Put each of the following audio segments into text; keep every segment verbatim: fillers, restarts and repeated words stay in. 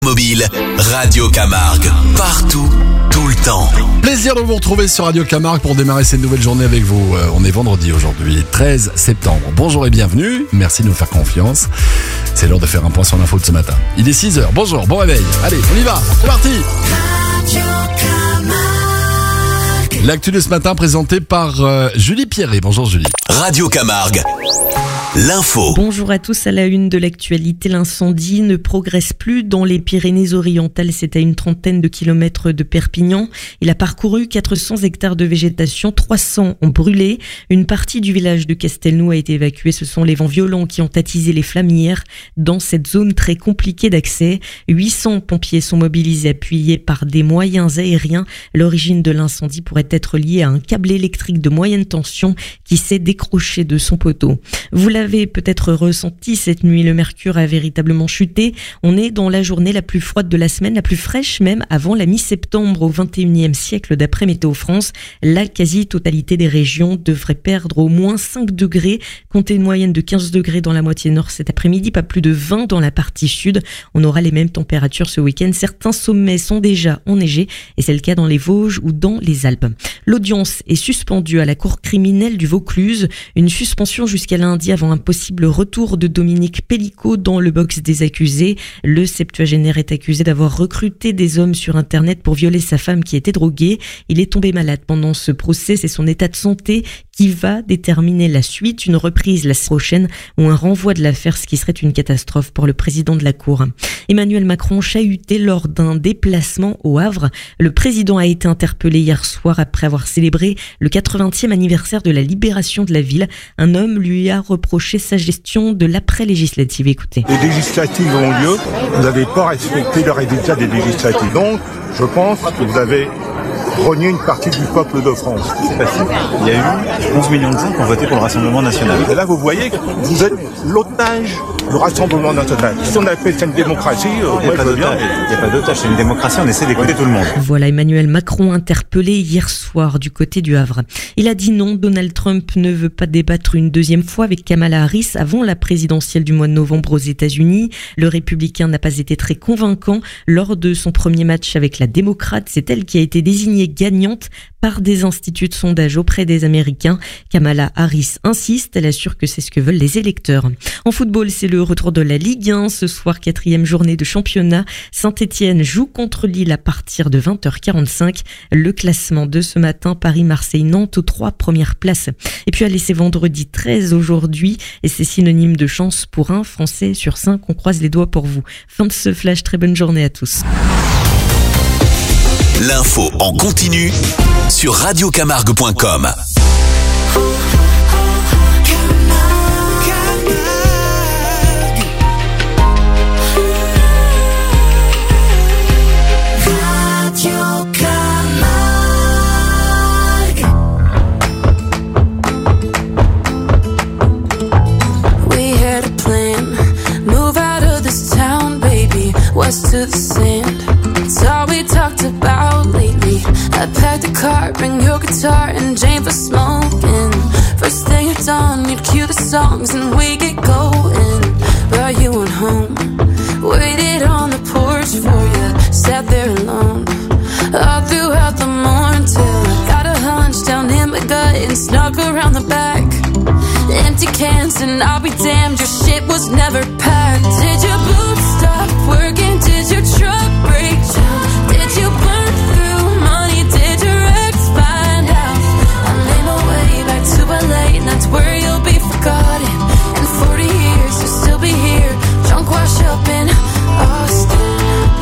automobile, Radio Camargue. Partout, tout le temps. Plaisir de vous retrouver sur Radio Camargue pour démarrer cette nouvelle journée avec vous. Euh, on est vendredi aujourd'hui, treize septembre. Bonjour et bienvenue. Merci de nous faire confiance. C'est l'heure de faire un point sur l'info de ce matin. Il est six heures. Bonjour, bon réveil. Allez, on y va. C'est parti. Radio Camargue. L'actu de ce matin présentée par euh, Julie Pierret. Bonjour Julie. Radio Camargue. L'info. Bonjour à tous. À la une de l'actualité, l'incendie ne progresse plus dans les Pyrénées-Orientales. C'est à une trentaine de kilomètres de Perpignan. Il a parcouru quatre cents hectares de végétation. trois cents ont brûlé. Une partie du village de Castelnou a été évacuée. Ce sont les vents violents qui ont attisé les flammes hier dans cette zone très compliquée d'accès. huit cents pompiers sont mobilisés, appuyés par des moyens aériens. L'origine de l'incendie pourrait être liée à un câble électrique de moyenne tension qui s'est décroché de son poteau. Vous l'avez peut-être ressenti cette nuit, le mercure a véritablement chuté. On est dans la journée la plus froide de la semaine, la plus fraîche même avant la mi-septembre au vingt et unième siècle d'après Météo France. La quasi-totalité des régions devrait perdre au moins cinq degrés. Comptez une moyenne de quinze degrés dans la moitié nord cet après-midi, pas plus de vingt dans la partie sud. On aura les mêmes températures ce week-end. Certains sommets sont déjà enneigés et c'est le cas dans les Vosges ou dans les Alpes. L'audience est suspendue à la cour criminelle du Vaucluse. Une suspension jusqu'à lundi avant un possible retour de Dominique Pellicot dans le box des accusés. Le septuagénaire est accusé d'avoir recruté des hommes sur Internet pour violer sa femme qui était droguée. Il est tombé malade pendant ce procès. C'est son état de santé qui va déterminer la suite, une reprise la semaine prochaine ou un renvoi de l'affaire, ce qui serait une catastrophe pour le président de la Cour. Emmanuel Macron chahuté lors d'un déplacement au Havre. Le président a été interpellé hier soir après avoir célébré le quatre-vingtième anniversaire de la libération de la ville. Un homme lui a reproché sa gestion de l'après-législative. Écoutez. Les législatives ont lieu, vous n'avez pas respecté le résultat des législatives. Donc, je pense que vous avez renié une partie du peuple de France. C'est facile. Il y a eu onze millions de gens qui ont voté pour le Rassemblement National. Et là, vous voyez que vous êtes l'otage du Rassemblement National. Si on appelle ça une démocratie, euh, il n'y a, pas d'otage, c'est une démocratie, on essaie d'écouter tout le monde. Voilà Emmanuel Macron interpellé hier soir du côté du Havre. Il a dit non, Donald Trump ne veut pas débattre une deuxième fois avec Kamala Harris avant la présidentielle du mois de novembre aux États-Unis. Le républicain n'a pas été très convaincant lors de son premier match avec la démocrate. C'est elle qui a été désignée gagnante par des instituts de sondage auprès des Américains. Kamala Harris insiste, elle assure que c'est ce que veulent les électeurs. En football, c'est le retour de la Ligue un. Ce soir, quatrième journée de championnat. Saint-Etienne joue contre Lille à partir de vingt heures quarante-cinq. Le classement de ce matin, Paris, Marseille, Nantes aux trois premières places. Et puis allez, c'est vendredi treize aujourd'hui et c'est synonyme de chance pour un Français sur cinq. On croise les doigts pour vous. Fin de ce flash, très bonne journée à tous. L'info en continu sur radio camargue point com. We had a plan, move out of this town, baby, west to the sand. It's all we talked about lately. I packed a car, bring your guitar and Jane for smoking. First thing at dawn, you'd cue the songs and we get going. Brought you on home, waited on the porch for you, sat there alone all throughout the morning till I got a hunch down in my gut and snuck around the back. Empty cans and I'll be damned, your shit was never packed. Did your boots stop working? Did your truck break down? Did you burn through money? Did your ex find out? I made my way back to L A and that's where you'll be forgotten. In forty years you'll still be here, drunk wash up in Austin.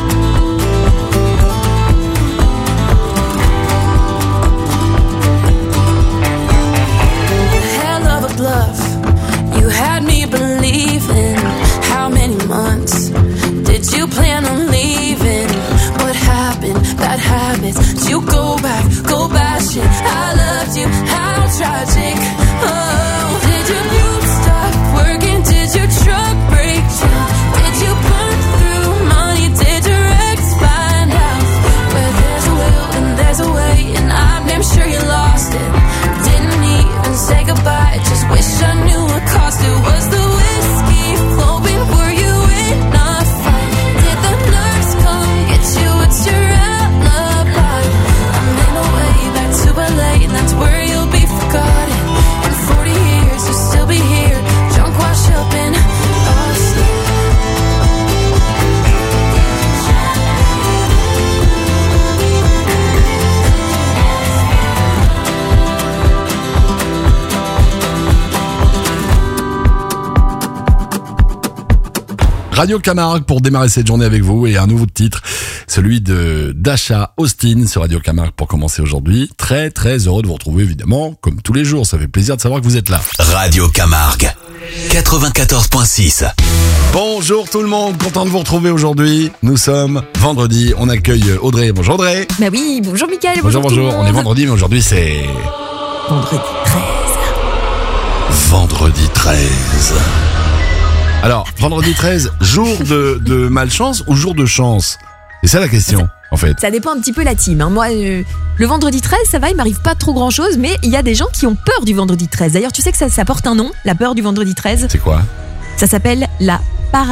Hell of a bluff, you had me believing. How many months did you plan on leaving? What happened? Bad habits. Did you go back? Go bashing. I loved you. How tragic. Oh, did your boots stop working? Did your truck break down? Did you burn through money? Did your ex find out? Where there's a will and there's a way, and I'm damn sure you lost it. Didn't even say goodbye. Just wish I knew what cost it. Was the whiskey flowing? Were you in a fight? Did the nerves come? Radio Camargue pour démarrer cette journée avec vous et un nouveau titre, celui de Dasha Austin sur Radio Camargue pour commencer aujourd'hui. Très très heureux de vous retrouver évidemment, comme tous les jours, ça fait plaisir de savoir que vous êtes là. Radio Camargue, quatre-vingt-quatorze virgule six. Bonjour tout le monde, content de vous retrouver aujourd'hui. Nous sommes vendredi, on accueille Audrey. Bonjour Audrey. Bah oui, bonjour Mickaël. Bonjour, bonjour. bonjour. On est vendredi, mais aujourd'hui c'est... Vendredi treize. Vendredi treize. Alors, vendredi treize, jour de, de malchance ou jour de chance? C'est ça la question, en fait. Ça dépend un petit peu la team. Hein. Moi, euh, le vendredi treize, ça va, il m'arrive pas trop grand chose, mais il y a des gens qui ont peur du vendredi treize. D'ailleurs, tu sais que ça, ça porte un nom, la peur du vendredi treize. C'est quoi? Ça s'appelle la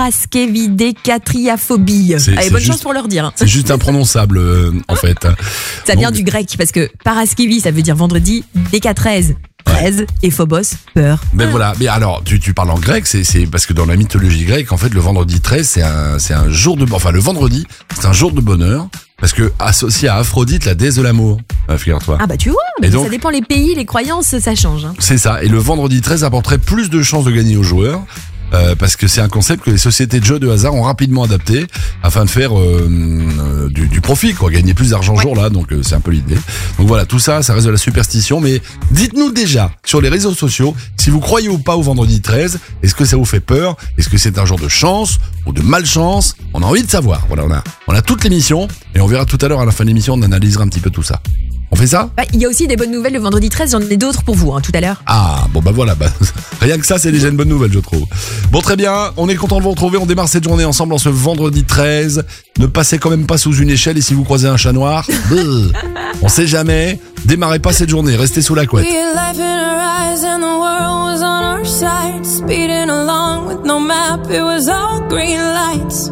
paraskevidécatriaphobie. C'est- Allez, c'est bonne juste- chance pour leur dire. Hein. C'est juste imprononçable, euh, en fait. Ça vient Donc- du grec, parce que paraskevi, ça veut dire vendredi, déca treize, treize, et phobos, peur. Ben voilà, mais alors, tu, tu parles en grec, c'est, c'est parce que dans la mythologie grecque, en fait, le vendredi treize, c'est un, c'est un jour de, enfin, le vendredi, c'est un jour de bonheur, parce que associé à Aphrodite, la déesse de l'amour, euh, figure-toi. Ah bah tu vois, mais Et donc- ça dépend les pays, les croyances, ça change. Hein. C'est ça. Et le vendredi treize apporterait plus de chances de gagner aux joueurs. Euh, parce que c'est un concept que les sociétés de jeux de hasard ont rapidement adapté afin de faire euh, euh, du, du profit, quoi, gagner plus d'argent Ouais. jour là, donc euh, c'est un peu l'idée. Donc voilà, tout ça, ça reste de la superstition, mais dites-nous déjà sur les réseaux sociaux si vous croyez ou pas au vendredi treize, est-ce que ça vous fait peur, est-ce que c'est un jour de chance ou de malchance? On a envie de savoir. Voilà, on a, on a toute l'émission et on verra tout à l'heure à la fin de l'émission, on analysera un petit peu tout ça. On fait ça? Bah, il y a aussi des bonnes nouvelles le vendredi treize, j'en ai d'autres pour vous hein, tout à l'heure. Ah, bon bah voilà, bah, rien que ça c'est déjà une bonne nouvelle je trouve. Bon très bien, on est content de vous retrouver, on démarre cette journée ensemble en ce vendredi treize. Ne passez quand même pas sous une échelle et si vous croisez un chat noir, brrr, on sait jamais, démarrez pas cette journée, restez sous la couette. We had life in our eyes and the world was on our side. Speeding along with no map, it was all green lights.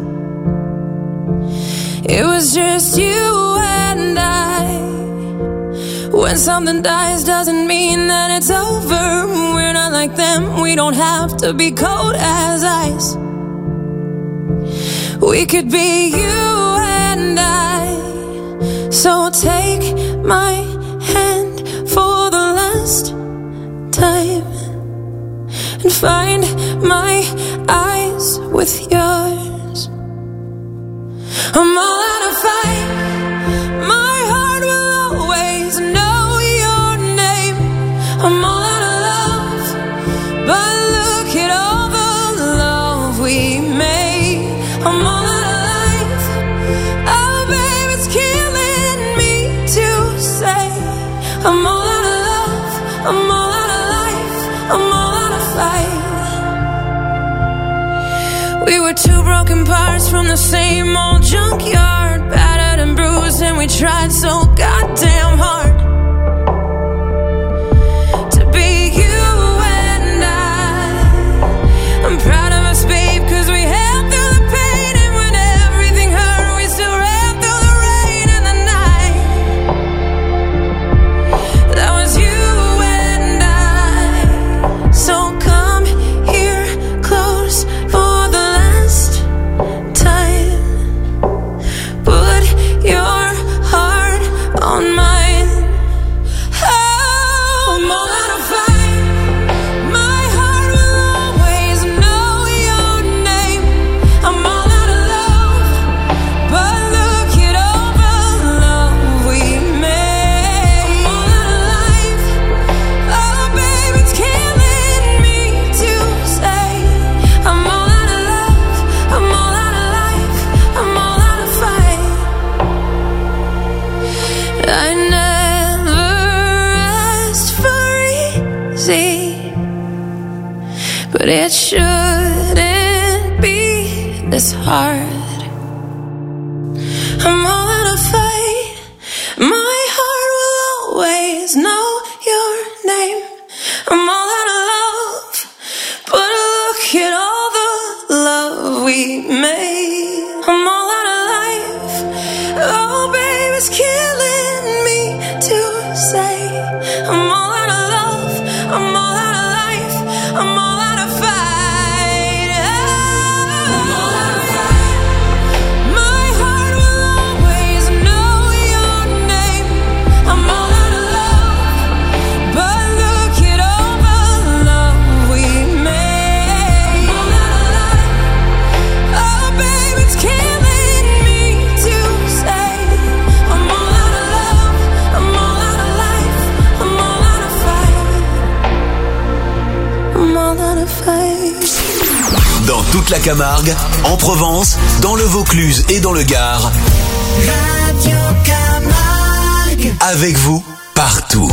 It was just you and I. When something dies doesn't mean that it's over. We're not like them, we don't have to be cold as ice. We could be you and I. So take my hand for the last time and find my eyes with yours. I'm all out of fight. My heart will always know your name. I'm all out of love, but look at all the love we made. I'm all out of life. Oh, babe, it's killing me to say. I'm all out of love. I'm all out of life. I'm all out of fight. We were two broken parts from the same old junkyard, battered and bruised, and we tried so goddamn hard to be you and I. I'm proud of us, babe, cause we held through the pain, and when everything hurt, we still ran through the rain and the night. That was you and I. So come here close for the last time. Put your heart on mine. Oh, I'm all out of fight. My heart will always know your name. I'm all out of love, but look at all the love we made. I'm all out of life. Oh, babe, it's killing me to say. I'm all out of love. I'm all out of life. I'm all out of fight. I never asked for easy, but it shouldn't be this hard. I'm all out of fight. My heart will always know your name. I'm all out of love, but look at all the love we made. I'm all out of life. Oh, babe, it's killing me to say. I'm all out of love. I'm all out of life. I'm all out of fight. Oh, I'm all out of fight. My heart will always toute la Camargue, en Provence, dans le Vaucluse et dans le Gard. Radio Camargue. Avec vous, partout.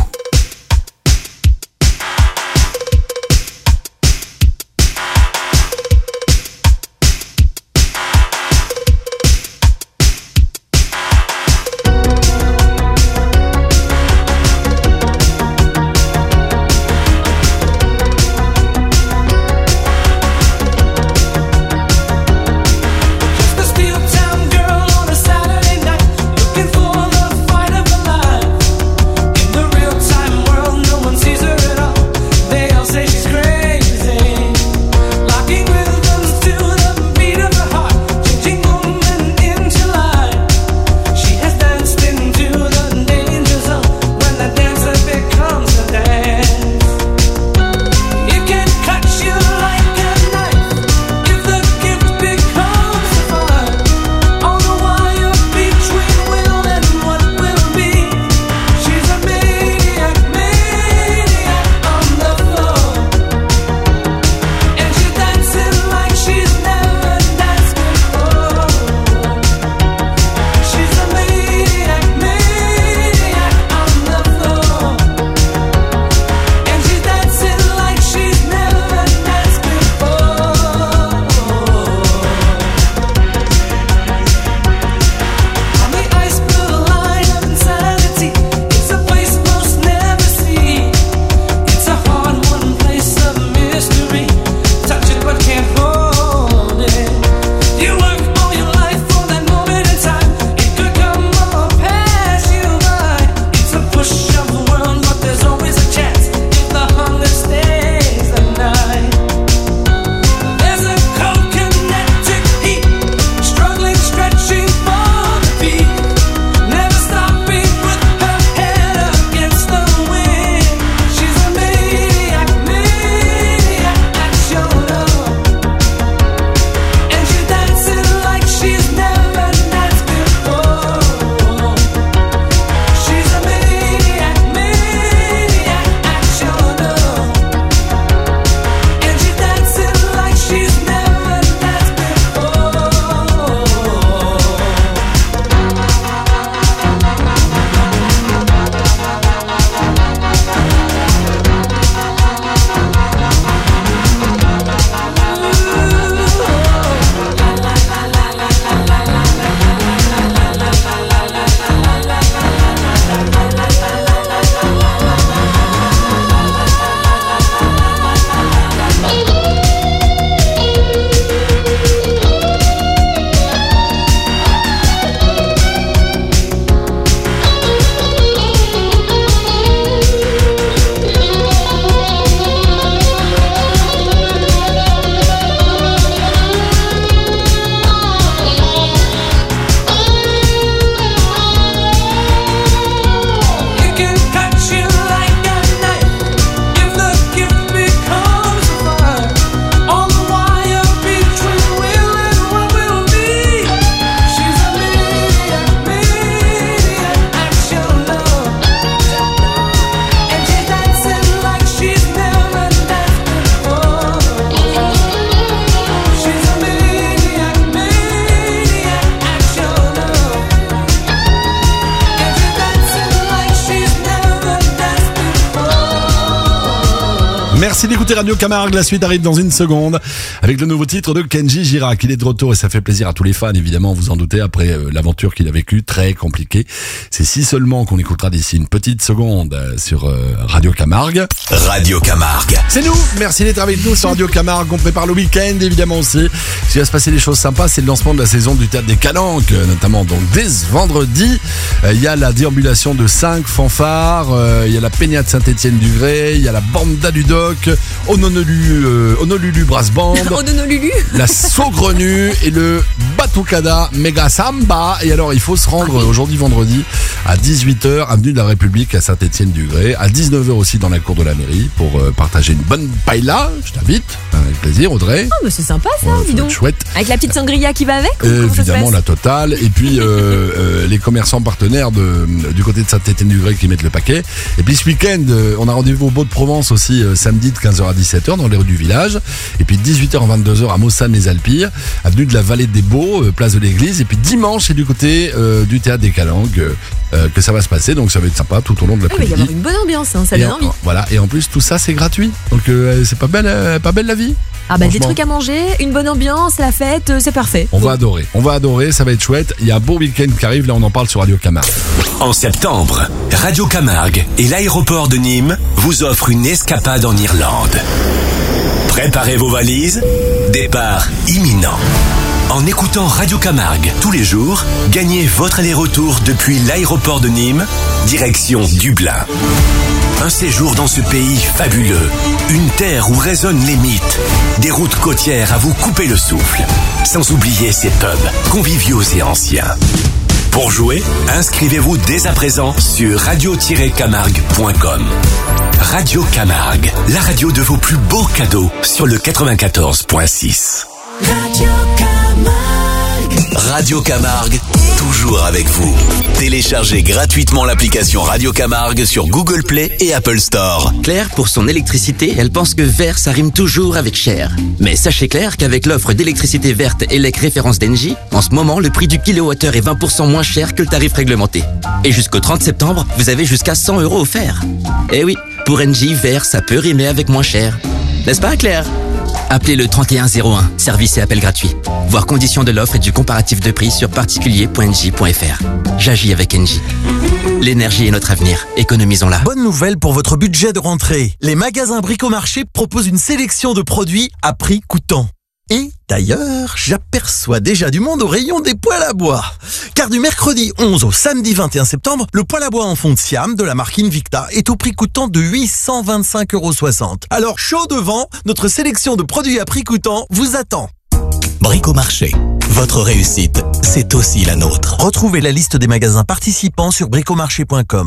Merci d'écouter Radio Camargue. La suite arrive dans une seconde avec le nouveau titre de Kenji Girac. Il est de retour et ça fait plaisir à tous les fans, évidemment, vous en doutez, après euh, l'aventure qu'il a vécue, très compliquée. C'est si seulement qu'on écoutera d'ici une petite seconde euh, sur euh, Radio Camargue. Radio Camargue. C'est nous. Merci d'être avec nous sur Radio Camargue. On prépare le week-end, évidemment aussi. Il va se passer des choses sympas. C'est le lancement de la saison du Théâtre des Calanques, notamment donc dès ce vendredi. Euh, il y a la déambulation de cinq fanfares. Euh, il y a la Peña de Saint-Étienne-du-Gré. Il y a la Banda du Doc. Honolulu, euh, Honolulu Brass Band. Honolulu. La Saugrenue et le Batucada Mega Samba. Et alors, il faut se rendre Ah oui. aujourd'hui vendredi à dix-huit heures, avenue de la République à Saint-Étienne-du-Gré. À dix-neuf heures aussi dans la cour de la mairie pour euh, partager une bonne paella. Je t'invite. Avec plaisir, Audrey. Oh, mais c'est sympa ça, Ouais, dis ça va donc. être chouette. Avec la petite sangria qui va avec ou Euh, comment ça se évidemment passe la totale et puis euh, euh, les commerçants partenaires de, du côté de Saint-Étienne-du-Gré qui mettent le paquet et puis ce week-end euh, on a rendez-vous au Beau de Provence aussi euh, samedi de quinze heures à dix-sept heures dans les rues du village. Et puis dix-huit heures à vingt-deux heures à Mossane-les-Alpilles, avenue de la Vallée des Baux, euh, place de l'église. Et puis dimanche, c'est du côté euh, du théâtre des Calanques euh, euh, que ça va se passer. Donc ça va être sympa tout au long de Ah, mais il va y l'après-midi. avoir une bonne ambiance, hein, ça Et donne en- envie. Voilà, et en plus tout ça c'est gratuit. Donc euh, c'est pas belle, euh, pas belle la vie. Ah bah des Franchement. trucs à manger, une bonne ambiance, la fête, euh, c'est parfait. On va adorer, on va adorer, ça va être chouette. Il y a un beau week-end qui arrive, là on en parle sur Radio Camargue. En septembre, Radio Camargue et l'aéroport de Nîmes vous offrent une escapade en Irlande. Préparez vos valises, départ imminent. En écoutant Radio Camargue tous les jours, gagnez votre aller-retour depuis l'aéroport de Nîmes, direction Dublin. Un séjour dans ce pays fabuleux, une terre où résonnent les mythes, des routes côtières à vous couper le souffle, sans oublier ces pubs conviviaux et anciens. Pour jouer, inscrivez-vous dès à présent sur radio tiret camargue point com. Radio Camargue, la radio de vos plus beaux cadeaux sur le quatre-vingt-quatorze point six. Radio Camargue. Radio Camargue, toujours avec vous. Téléchargez gratuitement l'application Radio Camargue sur Google Play et Apple Store. Claire, pour son électricité, elle pense que vert, ça rime toujours avec cher. Mais sachez Claire qu'avec l'offre d'électricité verte E L E C référence d'Engie, en ce moment, le prix du kilowattheure est vingt pour cent moins cher que le tarif réglementé. Et jusqu'au trente septembre, vous avez jusqu'à cent euros offerts. Eh oui, pour Engie, vert, ça peut rimer avec moins cher. N'est-ce pas Claire ? Appelez le trente et un zéro un, service et appel gratuit. Voir conditions de l'offre et du comparatif de prix sur particulier point engie point f r. J'agis avec Engie. L'énergie est notre avenir, économisons-la. Bonne nouvelle pour votre budget de rentrée. Les magasins Bricomarché proposent une sélection de produits à prix coûtant. Et d'ailleurs, j'aperçois déjà du monde au rayon des poêles à bois. Car du mercredi onze au samedi vingt et un septembre, le poêle à bois en fond de Siam de la marque Invicta est au prix coûtant de huit cent vingt-cinq euros soixante. Alors chaud devant, notre sélection de produits à prix coûtant vous attend. Bricomarché, votre réussite, c'est aussi la nôtre. Retrouvez la liste des magasins participants sur bricomarché point com.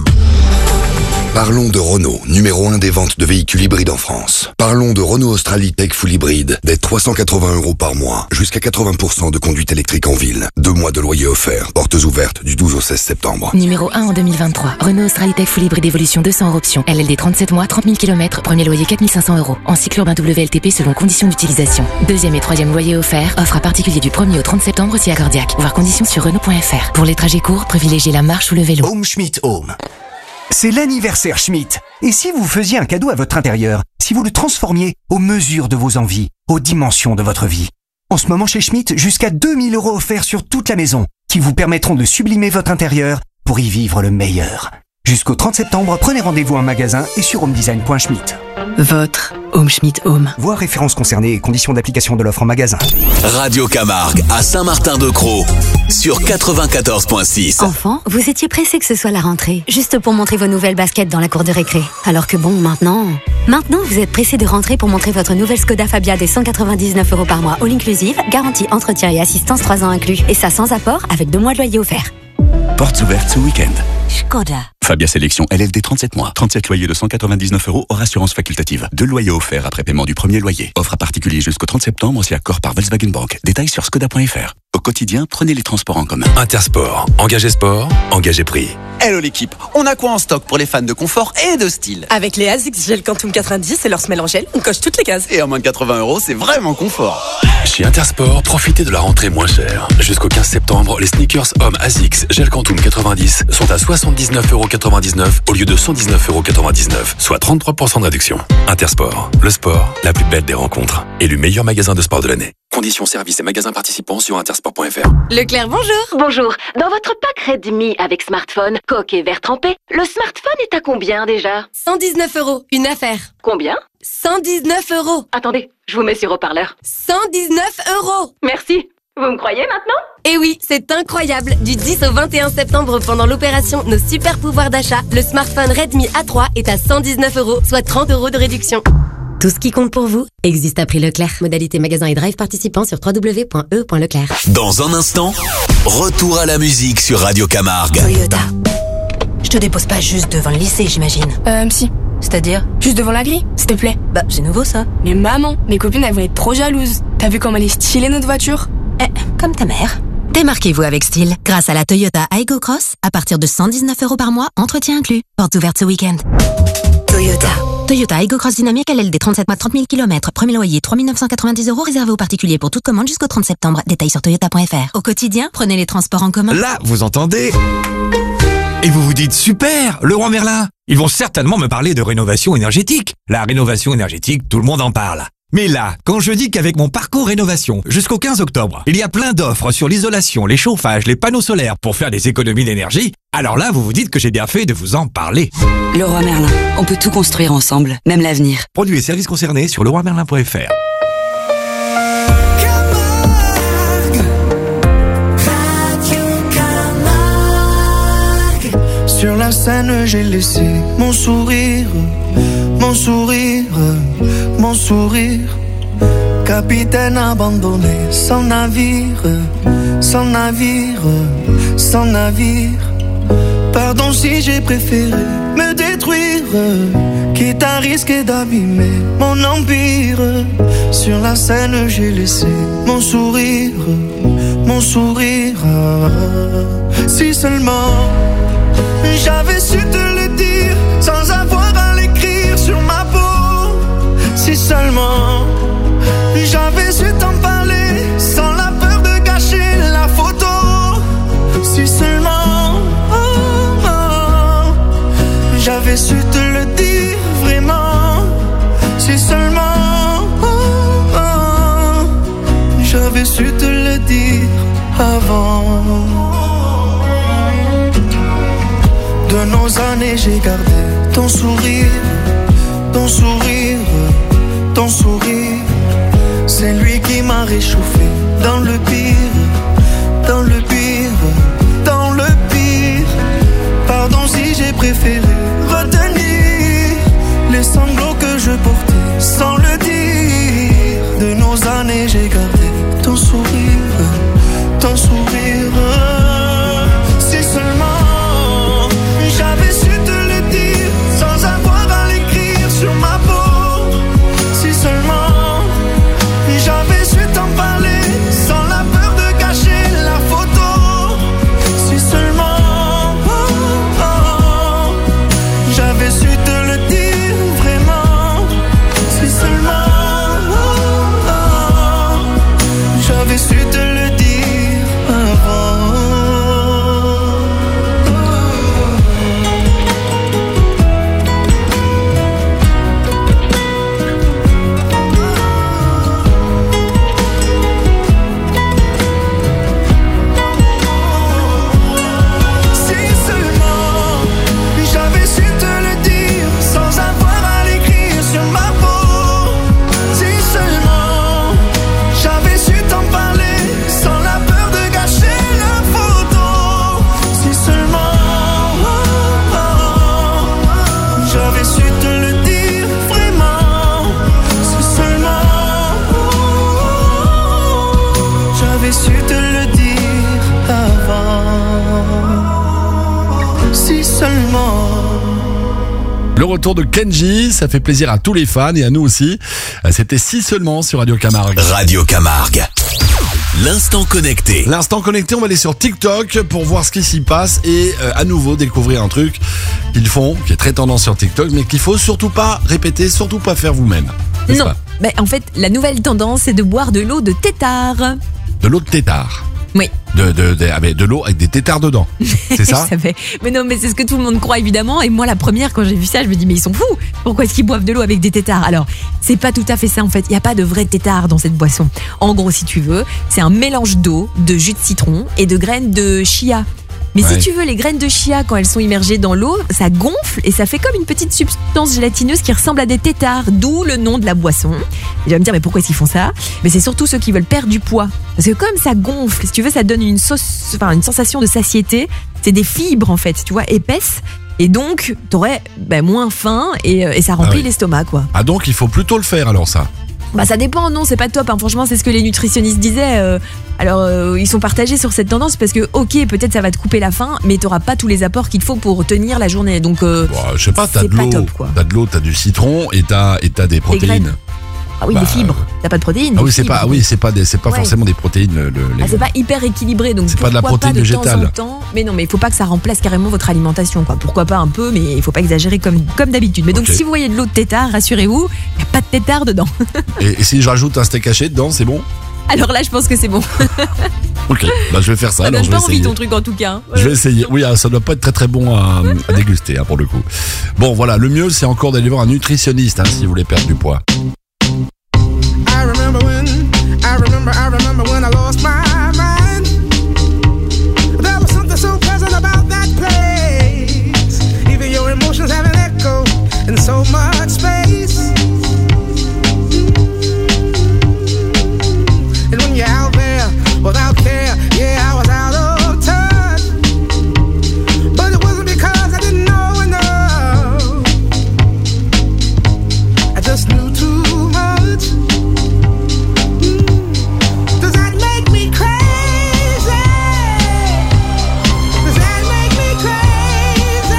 Parlons de Renault, numéro un des ventes de véhicules hybrides en France. Parlons de Renault Australie Tech Full Hybride, dès trois cent quatre-vingts euros par mois, jusqu'à quatre-vingts pour cent de conduite électrique en ville. Deux mois de loyer offert, portes ouvertes du douze au seize septembre. Numéro un en deux mille vingt-trois. Renault Australie Tech Full Hybride Evolution deux cents hors option. L L D trente-sept mois, trente mille kilomètres, premier loyer quatre mille cinq cents euros. En cycle urbain W L T P selon conditions d'utilisation. Deuxième et troisième loyer offert, offre à particulier du premier au trente septembre si accordiaque. Voir conditions sur Renault point F R. Pour les trajets courts, privilégiez la marche ou le vélo. Home Schmidt Home. C'est l'anniversaire Schmidt. Et si vous faisiez un cadeau à votre intérieur, si vous le transformiez aux mesures de vos envies, aux dimensions de votre vie? En ce moment chez Schmidt, jusqu'à deux mille euros offerts sur toute la maison, qui vous permettront de sublimer votre intérieur pour y vivre le meilleur. Jusqu'au trente septembre, prenez rendez-vous en magasin et sur homedesign point schmidt. Votre Home Schmidt Home. Voir références concernées et conditions d'application de l'offre en magasin. Radio Camargue à Saint-Martin-de-Crau sur quatre-vingt-quatorze point six. Enfant, vous étiez pressé que ce soit la rentrée, juste pour montrer vos nouvelles baskets dans la cour de récré. Alors que bon, maintenant... Maintenant, vous êtes pressé de rentrer pour montrer votre nouvelle Skoda Fabia des cent quatre-vingt-dix-neuf euros par mois, all inclusive, garantie entretien et assistance trois ans inclus. Et ça sans apport, avec deux mois de loyer offert. Portes ouvertes ce week-end. Skoda. Fabia Sélection L L D trente-sept mois. trente-sept loyers de cent quatre-vingt-dix-neuf euros hors assurance facultative. Deux loyers offerts après paiement du premier loyer. Offre à particulier jusqu'au trente septembre si accord par Volkswagen Bank. Détails sur skoda point f r. Au quotidien, prenez les transports en commun. Intersport. Engagez sport, engagez prix. Hello l'équipe, on a quoi en stock pour les fans de confort et de style? Avec les Asics Gel Quantum quatre-vingt-dix et leur semelle en gel, on coche toutes les cases. Et à moins de quatre-vingts euros, c'est vraiment confort. Chez Intersport, profitez de la rentrée moins chère. Jusqu'au quinze septembre, les sneakers hommes Asics Gel Quantum quatre-vingt-dix sont à soixante-dix-neuf euros quatre-vingt-dix-neuf au lieu de cent dix-neuf euros quatre-vingt-dix-neuf, soit trente-trois pour cent de réduction. Intersport, le sport, la plus belle des rencontres. Élu meilleur magasin de sport de l'année. Conditions services et magasins participants sur intersport point f r. Leclerc, bonjour. Bonjour. Dans votre pack Redmi avec smartphone, coque et verre trempé, le smartphone est à combien déjà? cent dix-neuf euros, une affaire. Combien? cent dix-neuf euros. Attendez, je vous mets sur haut-parleur. cent dix-neuf euros. Merci. Vous me croyez maintenant? Eh oui, c'est incroyable. Du dix au vingt et un septembre, pendant l'opération Nos super pouvoirs d'achat, le smartphone Redmi A trois est à cent dix-neuf euros, soit trente euros de réduction. Tout ce qui compte pour vous existe à prix Leclerc. Modalité magasin et drive participant sur w w w point e point leclerc. Dans un instant, retour à la musique sur Radio Camargue. Toyota. Je te dépose pas juste devant le lycée, j'imagine. Euh, si. C'est-à-dire? Juste devant la grille, s'il te plaît. Bah, c'est nouveau ça. Mais maman, mes copines, elles vont être trop jalouses. T'as vu comme elle est stylée notre voiture? Eh, comme ta mère. Démarquez-vous avec style grâce à la Toyota Aygo Cross à partir de cent dix-neuf euros par mois, entretien inclus. Porte ouverte ce week-end. Toyota. Toyota Aygo Cross Dynamique L L D trente-sept mois trente mille kilomètres. Premier loyer trois mille neuf cent quatre-vingt-dix euros réservé aux particuliers pour toute commande jusqu'au trente septembre. Détails sur toyota point f r. Au quotidien, prenez les transports en commun. Là, vous entendez? Et vous vous dites super, Leroy Merlin. Ils vont certainement me parler de rénovation énergétique. La rénovation énergétique, tout le monde en parle. Mais là, quand je dis qu'avec mon parcours rénovation, jusqu'au quinze octobre, il y a plein d'offres sur l'isolation, les chauffages, les panneaux solaires pour faire des économies d'énergie, alors là, vous vous dites que j'ai bien fait de vous en parler. Leroy Merlin, on peut tout construire ensemble, même l'avenir. Produits et services concernés sur leroy merlin point f r. Sur la scène, j'ai laissé mon sourire, mon sourire, mon sourire. Capitaine abandonné, sans navire, sans navire, sans navire. Pardon si j'ai préféré me détruire, quitte à risquer d'abîmer mon empire. Sur la scène, j'ai laissé mon sourire, mon sourire. Si seulement j'avais su te le dire sans avoir à l'écrire sur ma peau. Si seulement j'avais su t'en parler sans la peur de gâcher la photo. Si seulement oh, oh, j'avais su te le dire vraiment. Si seulement oh, oh, j'avais su te le dire avant. De nos années, j'ai gardé ton sourire, ton sourire, ton sourire. C'est lui qui m'a réchauffé dans le pire, dans le pire, dans le pire. Pardon si j'ai préféré retenir les sanglots que je portais sans le dire. De nos années, j'ai gardé ton sourire, ton sourire. Si seulement j'avais su te le dire sans avoir à l'écrire sur ma peau. Si seulement j'avais su t'en parler sans la peur de gâcher la photo. Si seulement oh, oh, j'avais su te le dire vraiment. Si seulement oh, oh, j'avais su te le dire avant. Su te le dire avant. Si seulement. Le retour de Kenji, ça fait plaisir à tous les fans et à nous aussi. C'était Si Seulement sur Radio Camargue. Radio Camargue. L'instant connecté. L'instant connecté, on va aller sur TikTok pour voir ce qui s'y passe et euh, à nouveau découvrir un truc qu'ils font, qui est très tendance sur TikTok, mais qu'il faut surtout pas répéter, surtout pas faire vous-même. Non, mais en fait, la nouvelle tendance, c'est de boire de l'eau de tétard. De l'eau de tétard. Oui. De, de, de, avec de l'eau avec des tétards dedans. C'est ça? Je savais. Mais non, mais c'est ce que tout le monde croit évidemment. Et moi, la première, quand j'ai vu ça, je me dis, mais ils sont fous. Pourquoi est-ce qu'ils boivent de l'eau avec des tétards? Alors, c'est pas tout à fait ça en fait. Il n'y a pas de vrai tétard dans cette boisson. En gros, si tu veux, c'est un mélange d'eau, de jus de citron et de graines de chia. Mais ouais. Si tu veux, les graines de chia, quand elles sont immergées dans l'eau, ça gonfle et ça fait comme une petite substance gélatineuse qui ressemble à des tétards, d'où le nom de la boisson. Et tu vas me dire, mais pourquoi est-ce qu'ils font ça? Mais c'est surtout ceux qui veulent perdre du poids. Parce que comme ça gonfle, si tu veux, ça donne une, sauce, enfin, une sensation de satiété. C'est des fibres, en fait, tu vois, épaisses. Et donc, t'aurais ben, moins faim et, et ça remplit ah oui. l'estomac, quoi. Ah donc, il faut plutôt le faire alors, ça? Bah ça dépend, non, c'est pas top, hein. Franchement c'est ce que les nutritionnistes disaient. euh, Alors euh, ils sont partagés sur cette tendance parce que ok, peut-être ça va te couper la faim, mais t'auras pas tous les apports qu'il faut pour tenir la journée. Donc euh, bon, je sais pas, t'as de l'eau, t'as de l'eau, t'as du citron et t'as et t'as des protéines. Ah oui, bah, des fibres. T'as pas de protéines. Ah oui, c'est pas, ah oui, c'est pas, des, c'est pas ouais. forcément des protéines. Le, les... ah, c'est pas hyper équilibré, donc c'est pas de la protéine pas de végétale. Temps en temps. Mais non, mais il faut pas que ça remplace carrément votre alimentation, quoi. Pourquoi pas un peu, mais il faut pas exagérer comme, comme d'habitude. Mais donc, Ok. si vous voyez de l'eau de tétard, rassurez-vous, il n'y a pas de tétard dedans. Et, et si je rajoute un steak haché dedans, c'est bon? Alors là, je pense que c'est bon. Ok, bah je vais faire ça. Ça alors donne je vais pas envie essayer. ton truc en tout cas. hein. Je vais essayer. Oui, ah, ça doit pas être très très bon à, à déguster hein, pour le coup. Bon, voilà, le mieux c'est encore d'aller voir un nutritionniste hein, si vous voulez perdre du poids. I remember when, I remember, I remember when I lost my mind. There was something so pleasant about that place. Even your emotions have an echo in so much space. And when you're out there without care, yeah, I was out of touch. But it wasn't because I didn't know enough. I just knew too much. Does that make me crazy? Does that make me crazy?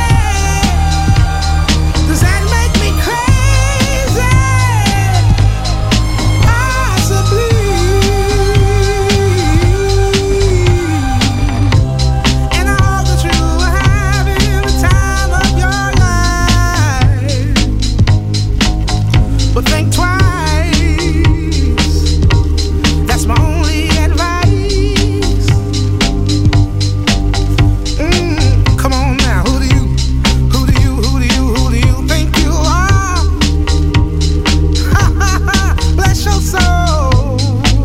Does that make me crazy? Possibly. And I hope that you are having the time of your life. But think twice. That's my only advice. Mm, come on now, who do you, who do you, who do you, who do you think you are? Ha ha ha, bless your soul.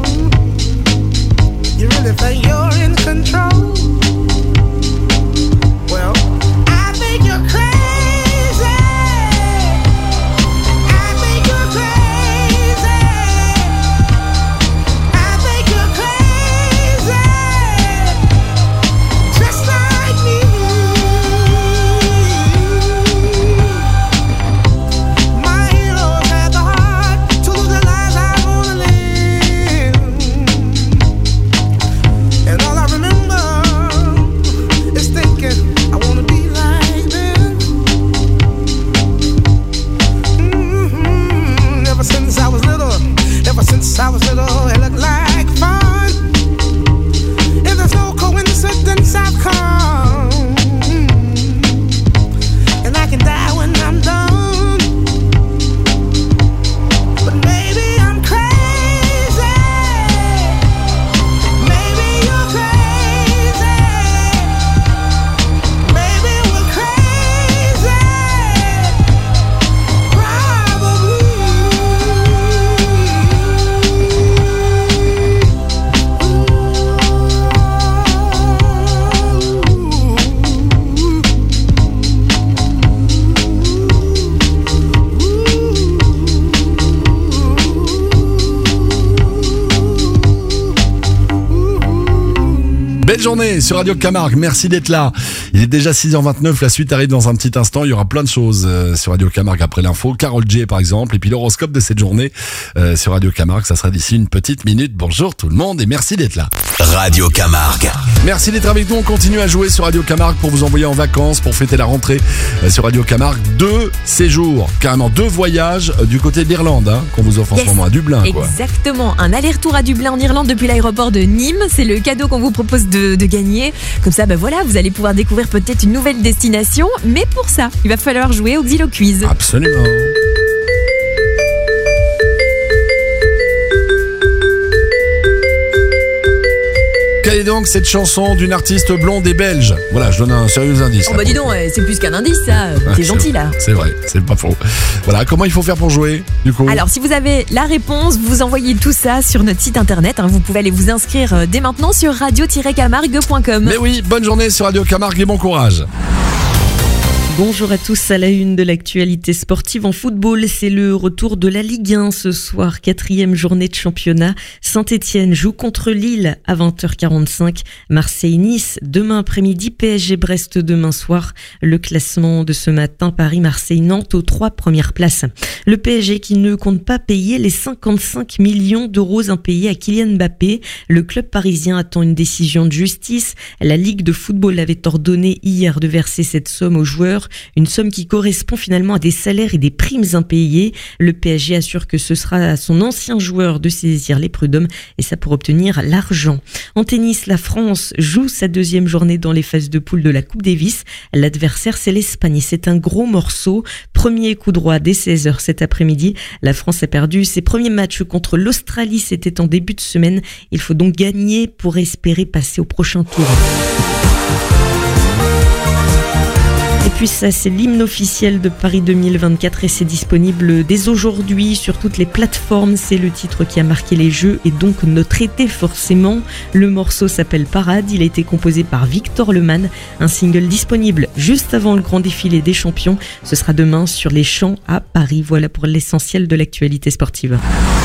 You really think you're in control? Well, I think you're crazy. I think you're crazy. I think you're crazy, just like me. My heroes had the heart to lose the lives I wanna live, and all I remember is thinking I wanna be like them. Mhm. Ever since I was little, ever since I was little, it looked like fun. If there's no coincidence, I've come, and I can die when I'm done. But maybe I'm crazy. Maybe you're crazy. Maybe we're crazy. Belle journée sur Radio Camargue, merci d'être là. Il est déjà six heures vingt-neuf, la suite arrive dans un petit instant. Il y aura plein de choses euh, sur Radio Camargue après l'info. Carole J par exemple, et puis l'horoscope de cette journée euh, sur Radio Camargue, ça sera d'ici une petite minute. Bonjour tout le monde et merci d'être là. Radio Camargue. Merci d'être avec nous, on continue à jouer sur Radio Camargue pour vous envoyer en vacances, pour fêter la rentrée euh, sur Radio Camargue. Deux séjours, carrément deux voyages euh, du côté de l'Irlande hein, qu'on vous offre en Yes. ce moment à Dublin. Quoi. Exactement, un aller-retour à Dublin en Irlande depuis l'aéroport de Nîmes, c'est le cadeau qu'on vous propose de, de gagner. Comme ça, ben voilà, vous allez pouvoir découvrir peut-être une nouvelle destination, mais pour ça, il va falloir jouer au Xylo Quiz. Absolument. Quelle est donc cette chanson d'une artiste blonde et belge? Voilà, je donne un sérieux indice. Oh là, bah dis pour- donc, euh, c'est plus qu'un indice ça, Ah, t'es c'est- gentil là. C'est vrai, c'est pas faux. Voilà, comment il faut faire pour jouer du coup? Alors si vous avez la réponse, vous envoyez tout ça sur notre site internet, hein. Vous pouvez aller vous inscrire euh, dès maintenant sur radio tiret camargue point com. Mais oui, bonne journée sur Radio Camargue et bon courage. Bonjour à tous, à la une de l'actualité sportive en football, c'est le retour de la Ligue un ce soir, quatrième journée de championnat. Saint-Etienne joue contre Lille à vingt heures quarante-cinq, Marseille-Nice demain après-midi, P S G-Brest demain soir. Le classement de ce matin, Paris-Marseille-Nantes aux trois premières places. Le P S G qui ne compte pas payer les cinquante-cinq millions d'euros impayés à Kylian Mbappé. Le club parisien attend une décision de justice. La Ligue de football avait ordonné hier de verser cette somme aux joueurs. heures. Une somme qui correspond finalement à des salaires et des primes impayées. Le P S G assure que ce sera à son ancien joueur de saisir les prud'hommes et ça pour obtenir l'argent. En tennis, la France joue sa deuxième journée dans les phases de poule de la Coupe Davis. L'adversaire, c'est l'Espagne. C'est un gros morceau. Premier coup droit dès seize heures cet après-midi. La France a perdu ses premiers matchs contre l'Australie. C'était en début de semaine. Il faut donc gagner pour espérer passer au prochain tour. Et puis ça, c'est l'hymne officiel de Paris deux mille vingt-quatre et c'est disponible dès aujourd'hui sur toutes les plateformes. C'est le titre qui a marqué les Jeux et donc notre été forcément. Le morceau s'appelle Parade, il a été composé par Victor Lemann, un single disponible juste avant le grand défilé des champions. Ce sera demain sur les champs à Paris. Voilà pour l'essentiel de l'actualité sportive.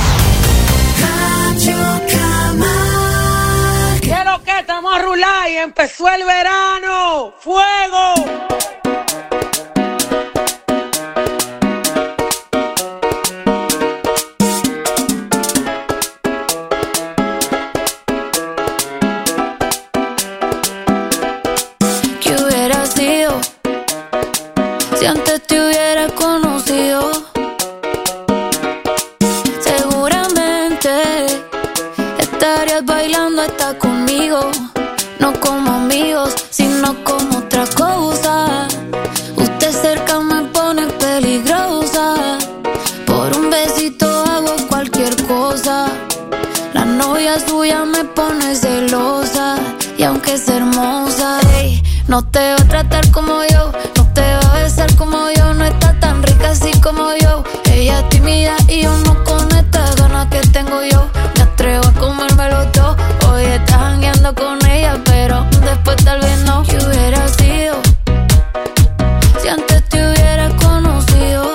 Quiero que estamos a rular y empezó el verano. ¡Fuego! ¿Qué hubiera sido si antes te hubiera conocido? Seguramente estarías bailando hasta conmigo, no como amigos, sino como otra cosa. Usted cerca me pone peligrosa, por un besito hago cualquier cosa. La novia suya me pone celosa, y aunque es hermosa, ey, no te va a tratar como yo, no te va a besar como yo, no está tan rica así como yo. Ella es tímida y yo no con estas ganas que tengo yo. Me atrevo a comérmelo todo, hoy estás jangueando con ella, pero después tal vez no. ¿Qué hubiera sido si antes te hubiera conocido?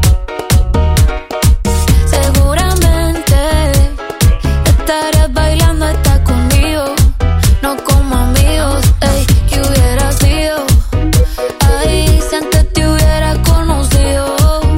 Seguramente estarías bailando hasta conmigo, no como amigos, ey. ¿Qué hubiera sido? Ay, si antes te hubiera conocido.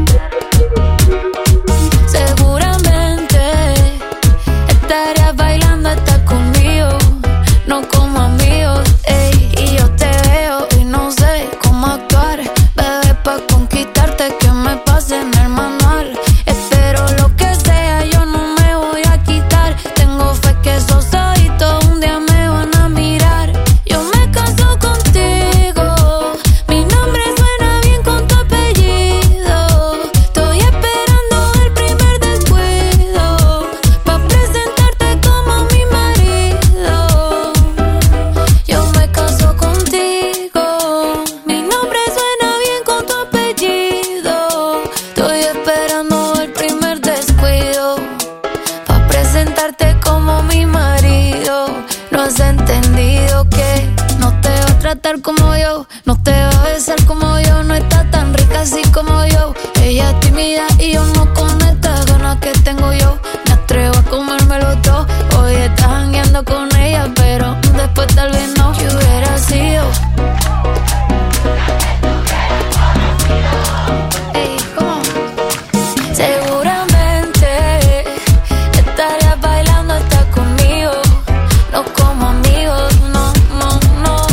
Seguramente estarías bailando hasta conmigo, no como amigos, ey. Y yo te veo y no sé cómo actuar, bebé, pa' conquistarte que me pase en el manual. Espero lo que sea, yo no me voy a quitar. Tengo fe que esos ojitos un día me van a mirar. Yo me caso contigo, mi nombre suena bien con tu apellido. Estoy esperando el primer descuido, pa' presentarte como mi marido. Yo me caso contigo, mi nombre suena bien con tu apellido. Estoy esperando el primer descuido, pa' presentarte como mi marido. No has entendido que no te va a tratar como yo, no te va a besar como yo, no está tan rica así como yo. Ella es tímida y yo no con estas ganas que tengo yo. Me atrevo a comérmelo todo, hoy estás jangueando con ella, pero después tal vez no. ¿Qué hubiera sido? Ey, ¿cómo? Seguramente estarías bailando hasta conmigo, no como amigos, no, no, no.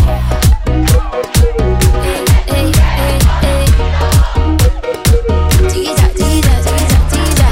Ey, ey, ey, ey. Chiquita, chiquita, chiquita, chiquita.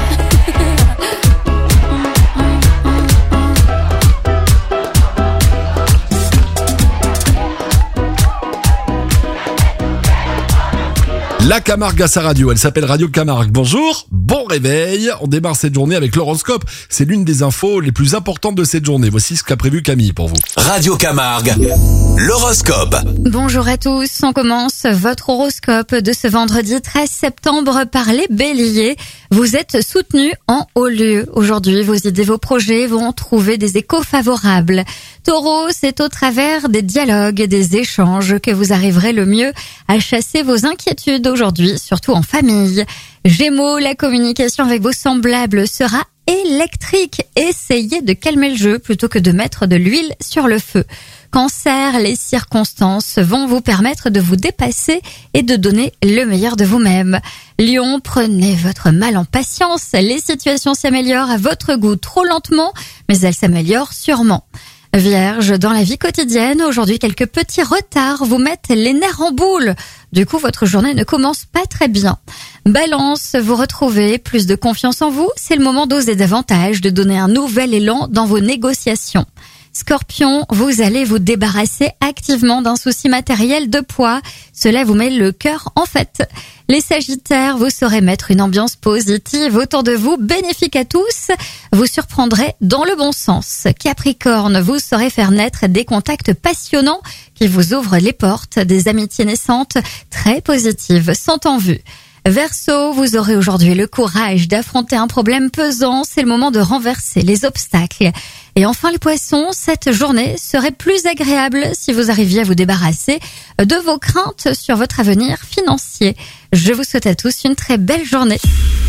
La Camargue à sa radio, elle s'appelle Radio Camargue. Bonjour, bon réveil. On démarre cette journée avec l'horoscope. C'est l'une des infos les plus importantes de cette journée. Voici ce qu'a prévu Camille pour vous. Radio Camargue, l'horoscope. Bonjour à tous, on commence votre horoscope de ce vendredi treize septembre par les béliers. Vous êtes soutenus en haut lieu. Aujourd'hui, vos idées, vos projets vont trouver des échos favorables. Taureau, c'est au travers des dialogues et des échanges que vous arriverez le mieux à chasser vos inquiétudes aujourd'hui, surtout en famille. Gémeaux, la communication avec vos semblables sera électrique. Essayez de calmer le jeu plutôt que de mettre de l'huile sur le feu. Cancer, les circonstances vont vous permettre de vous dépasser et de donner le meilleur de vous-même. Lion, prenez votre mal en patience. Les situations s'améliorent à votre goût trop lentement, mais elles s'améliorent sûrement. Vierge, dans la vie quotidienne, aujourd'hui quelques petits retards vous mettent les nerfs en boule. Du coup, votre journée ne commence pas très bien. Balance, vous retrouvez plus de confiance en vous. C'est le moment d'oser davantage, de donner un nouvel élan dans vos négociations. Scorpion, vous allez vous débarrasser activement d'un souci matériel de poids. Cela vous met le cœur en fête. Les Sagittaires, vous saurez mettre une ambiance positive autour de vous, bénéfique à tous. Vous surprendrez dans le bon sens. Capricorne, vous saurez faire naître des contacts passionnants qui vous ouvrent les portes, des amitiés naissantes très positives sont en vue. Verseau, vous aurez aujourd'hui le courage d'affronter un problème pesant, c'est le moment de renverser les obstacles. Et enfin les poissons, cette journée serait plus agréable si vous arriviez à vous débarrasser de vos craintes sur votre avenir financier. Je vous souhaite à tous une très belle journée.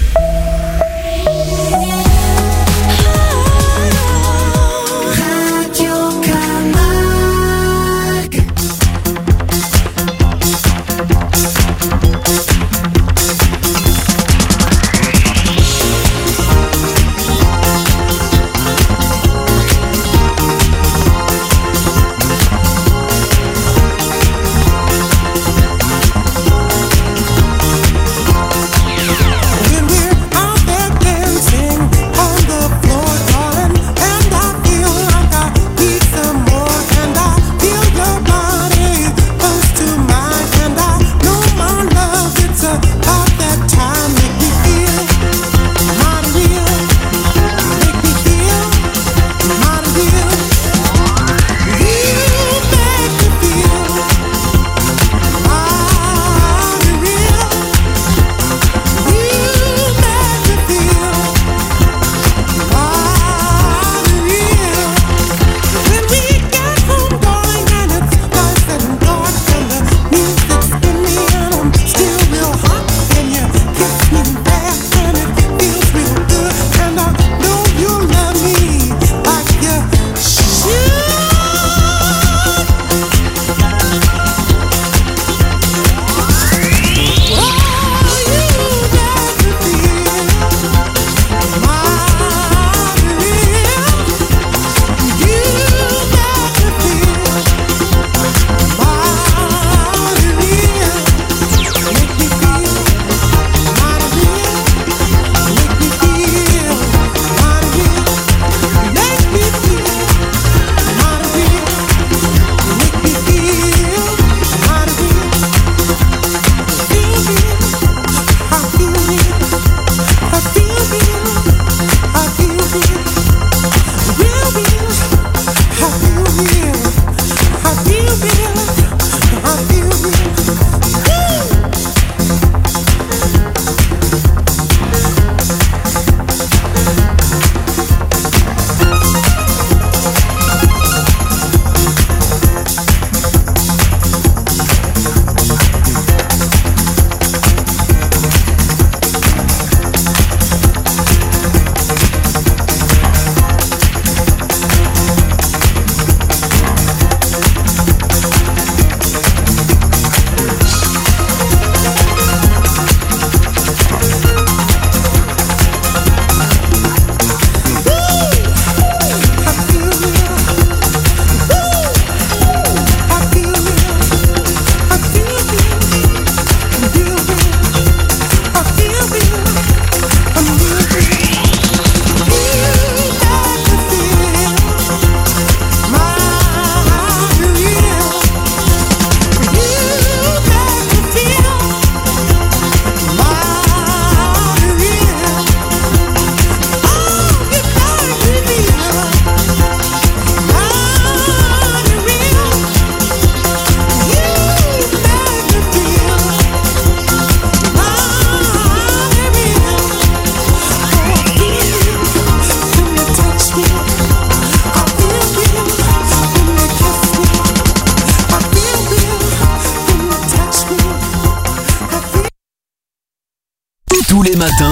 Tous les matins,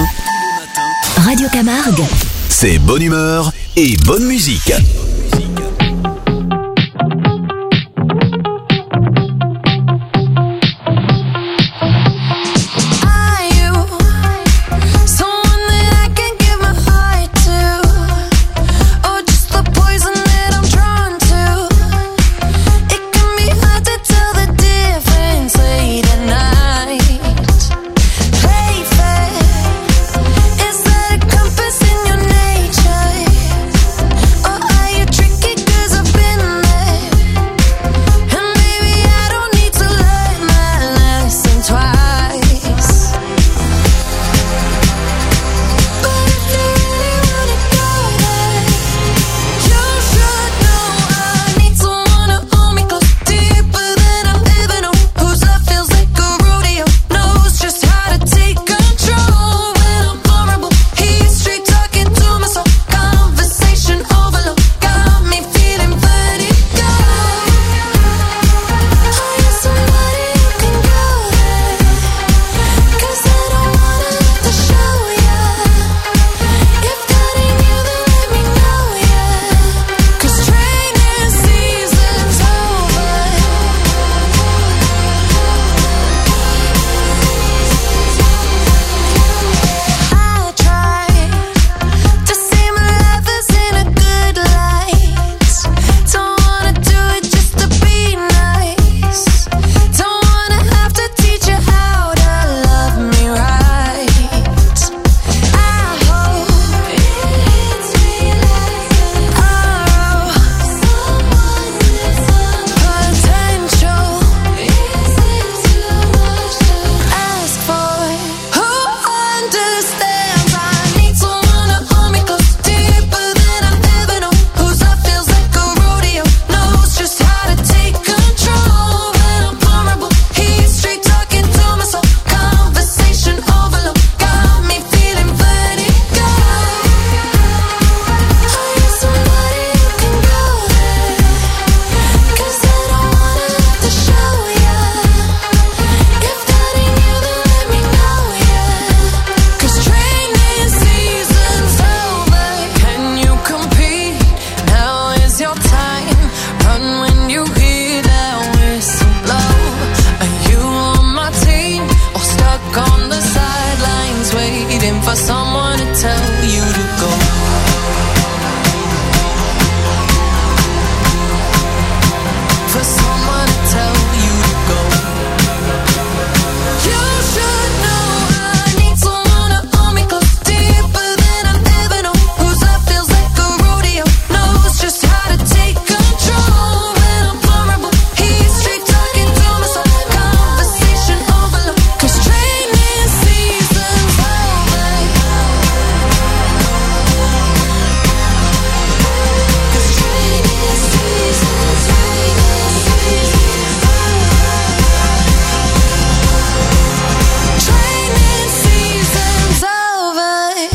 Radio Camargue, c'est bonne humeur et bonne musique. Poison that I'm drawn to.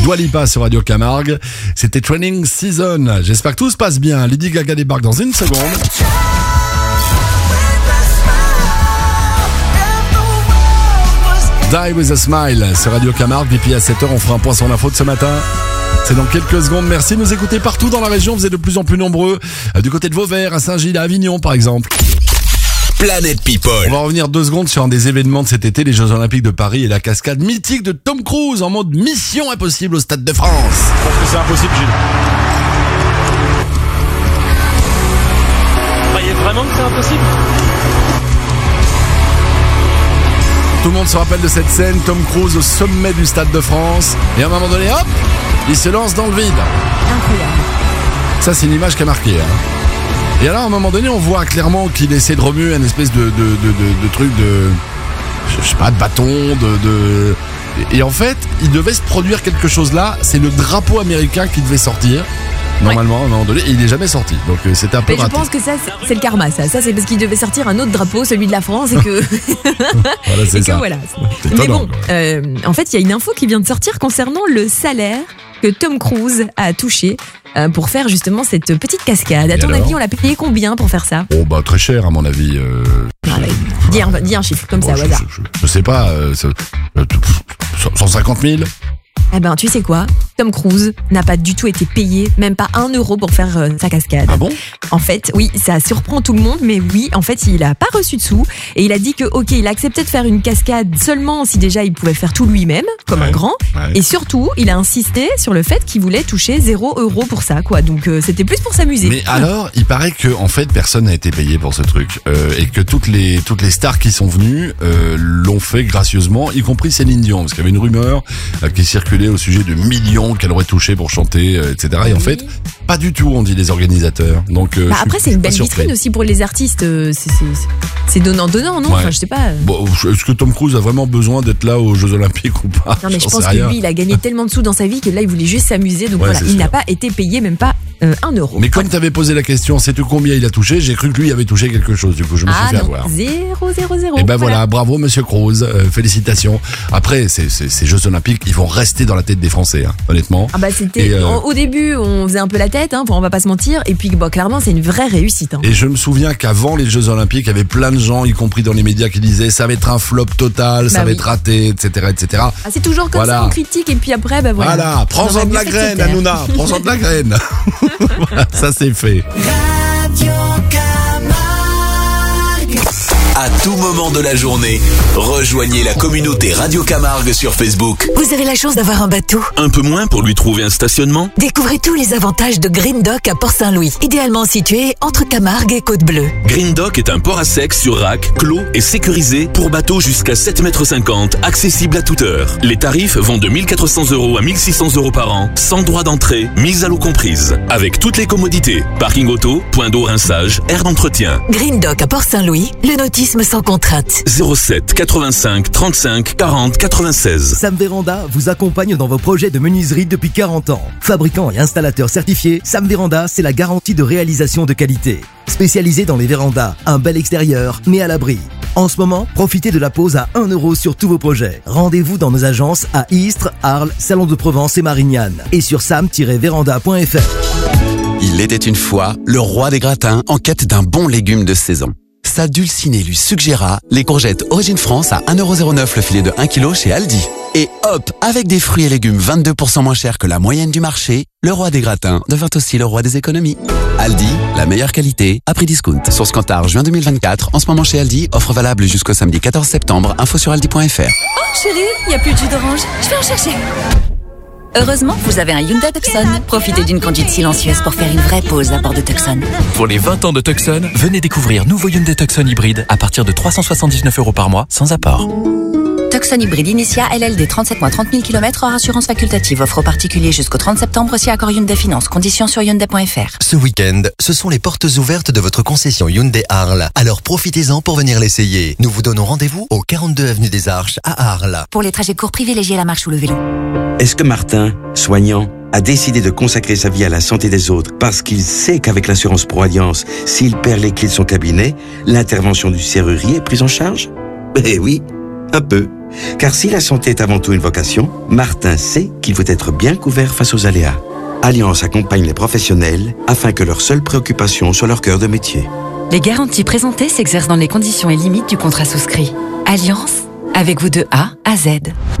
Dua Lipa sur Radio Camargue. C'était Training Season. J'espère que tout se passe bien. Lady Gaga débarque dans une seconde. Die with a Smile sur Radio Camargue. Et puis à sept heures, on fera un point sur l'info de ce matin. C'est dans quelques secondes. Merci de nous écouter partout dans la région. Vous êtes de plus en plus nombreux. Du côté de Vauvert, à Saint-Gilles, à Avignon par exemple. Planète People. On va revenir deux secondes sur un des événements de cet été, les Jeux Olympiques de Paris et la cascade mythique de Tom Cruise en mode Mission Impossible au Stade de France. Je pense que c'est impossible, Gilles. Croyez vraiment que c'est impossible? Tout le monde se rappelle de cette scène, Tom Cruise au sommet du Stade de France. Et à un moment donné, hop, il se lance dans le vide. Incroyable. Ça, c'est une image qui a marqué. Hein. Et alors, à un moment donné, on voit clairement qu'il essaie de remuer un espèce de, de, de, de, de truc de... Je sais pas, de bâton, de... de... Et en fait, il devait se produire quelque chose là. C'est le drapeau américain qui devait sortir. Normalement, ouais. À un moment donné, et il n'est jamais sorti. Donc euh, c'était un peu Mais raté. je pense que ça, c'est, c'est le karma, ça. Ça, c'est parce qu'il devait sortir un autre drapeau, celui de la France, et que. Voilà, c'est et ça. que voilà. C'est Mais étonnant, bon, euh, en fait, il y a une info qui vient de sortir concernant le salaire que Tom Cruise a touché euh, pour faire justement cette petite cascade. À Et ton alors avis, on l'a payé combien pour faire ça? Oh bah très cher à mon avis. Euh, Allez, dis, un, dis un chiffre comme bon, ça, je, au hasard. je, je, je sais pas. Euh, ça, euh, cent cinquante mille. Eh ben, tu sais quoi? Tom Cruise n'a pas du tout été payé, même pas un euro pour faire euh, sa cascade. Ah bon? En fait, oui, ça surprend tout le monde, mais oui, en fait, il a pas reçu de sous et il a dit que, ok, il a accepté de faire une cascade seulement si déjà il pouvait faire tout lui-même, comme Ouais, un grand. ouais. Et surtout, il a insisté sur le fait qu'il voulait toucher zéro euro pour ça, quoi. Donc, euh, c'était plus pour s'amuser. Mais alors, il paraît que en fait, personne n'a été payé pour ce truc euh, et que toutes les toutes les stars qui sont venues euh, l'ont fait gracieusement, y compris Céline Dion, parce qu'il y avait une rumeur euh, qui circulait au sujet de millions qu'elle aurait touché pour chanter, euh, et cetera. Et en fait, pas du tout, on dit les organisateurs. Donc euh, Bah je après, suis c'est une pas belle surpris. vitrine aussi pour les artistes. euh, C'est, c'est, c'est donnant-donnant, non? Ouais. Enfin, je sais pas. Bon, est-ce que Tom Cruise a vraiment besoin d'être là aux Jeux Olympiques ou pas? Non, mais je J'en pense sais que rien. lui, il a gagné tellement de sous dans sa vie que là, il voulait juste s'amuser. Donc Ouais, voilà, c'est il sûr. n'a pas été payé, même pas euh, un euro. Mais comme tu avais posé la question, sais-tu combien il a touché? J'ai cru que lui avait touché quelque chose, du coup je me suis Ah fait non, avoir. zéro, zéro, zéro. Et ben voilà, bravo Monsieur Cruise, euh, félicitations. Après, ces, ces, ces Jeux Olympiques, ils vont rester dans la tête des Français, hein, honnêtement. Ah bah c'était Et, euh, en- au début on faisait un peu la tête, hein, on va pas se mentir, et puis bah, clairement c'est une vraie réussite. Hein. Et je me souviens qu'avant les Jeux Olympiques, il y avait plein de gens, y compris dans les médias, qui disaient ça va être un flop total, ça Bah va oui. être raté, et cetera, et cetera. Ah, c'est toujours comme Voilà. ça, on critique et puis après bah voilà. Voilà, On prends-en aurait de mieux la fait de se graine, taire. Hanouna, prends-en de la graine. Voilà, ça c'est fait. À tout moment de la journée, rejoignez la communauté Radio Camargue sur Facebook. Vous avez la chance d'avoir un bateau. Un peu moins pour lui trouver un stationnement? Découvrez tous les avantages de Green Dock à Port-Saint-Louis, idéalement situé entre Camargue et Côte-Bleue. Green Dock est un port à sec sur rack, clos et sécurisé pour bateaux jusqu'à sept mètres cinquante, accessible à toute heure. Les tarifs vont de mille quatre cents euros à mille six cents euros par an, sans droit d'entrée, mise à l'eau comprise. Avec toutes les commodités, parking auto, point d'eau rinçage, aire d'entretien. Green Dock à Port-Saint-Louis, le nautisme sans contrainte. zéro sept quatre-vingt-cinq trente-cinq quarante quatre-vingt-seize. Sam Véranda vous accompagne dans vos projets de menuiserie depuis quarante ans. Fabricant et installateur certifié, Sam Véranda, c'est la garantie de réalisation de qualité. Spécialisé dans les vérandas, un bel extérieur, mais à l'abri. En ce moment, profitez de la pause à un euro sur tous vos projets. Rendez-vous dans nos agences à Istres, Arles, Salon de Provence et Marignane. Et sur sam tiret véranda point f r. Il était une fois le roi des gratins en quête d'un bon légume de saison. Sa dulcinée lui suggéra les courgettes Origine France à un euro zéro neuf le filet de un kilo chez Aldi. Et hop, avec des fruits et légumes vingt-deux pour cent moins chers que la moyenne du marché, le roi des gratins devint aussi le roi des économies. Aldi, la meilleure qualité à prix discount. Source Cantar, juin deux mille vingt-quatre, en ce moment chez Aldi, offre valable jusqu'au samedi quatorze septembre, info sur aldi point f r. Oh chérie, il n'y a plus de jus d'orange. Je vais en chercher. Heureusement, vous avez un Hyundai Tucson. Profitez d'une conduite silencieuse pour faire une vraie pause à bord de Tucson. Pour les vingt ans de Tucson, venez découvrir nouveau Hyundai Tucson hybride à partir de trois cent soixante-dix-neuf euros par mois, sans apport. Tucson hybride Initia, L L D, trente-sept mois, trente mille kilomètres, hors assurance facultative. Offre aux particuliers jusqu'au trente septembre, si accord Hyundai Finance. Conditions sur hyundai point f r. Ce week-end, ce sont les portes ouvertes de votre concession Hyundai Arles. Alors profitez-en pour venir l'essayer. Nous vous donnons rendez-vous au quarante-deux avenue des Arches à Arles. Pour les trajets courts, privilégiez la marche ou le vélo. Est-ce que Martin, soignant, a décidé de consacrer sa vie à la santé des autres parce qu'il sait qu'avec l'assurance Pro Alliance, s'il perd les clés de son cabinet, l'intervention du serrurier est prise en charge? Eh oui, un peu. Car si la santé est avant tout une vocation, Martin sait qu'il faut être bien couvert face aux aléas. Alliance accompagne les professionnels afin que leur seule préoccupation soit leur cœur de métier. Les garanties présentées s'exercent dans les conditions et limites du contrat souscrit. Alliance, avec vous de A à Z.